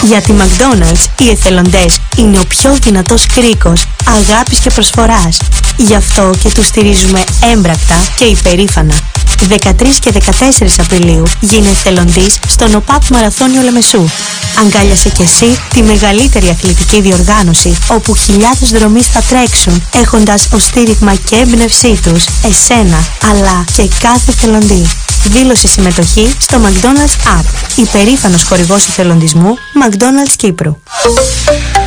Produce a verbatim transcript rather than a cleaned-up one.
Γιατί McDonald's οι εθελοντές είναι ο πιο δυνατός κρίκος αγάπης και προσφοράς. Γι' αυτό και τους στηρίζουμε έμπρακτα και υπερήφανα. δεκατρείς και δεκατέσσερις Απριλίου γίνε εθελοντής στον ΟΠΑΠ Μαραθώνιο Λεμεσού. Αγκάλιασε κι εσύ τη μεγαλύτερη αθλητική διοργάνωση, όπου χιλιάδες δρομείς θα τρέξουν, έχοντας ως στήριγμα και έμπνευσή τους εσένα, αλλά και κάθε εθελοντή. Δήλωσε συμμετοχή στο McDonald's App. Υπερήφανος χορηγός εθελοντισμού McDonald's Κύπρου.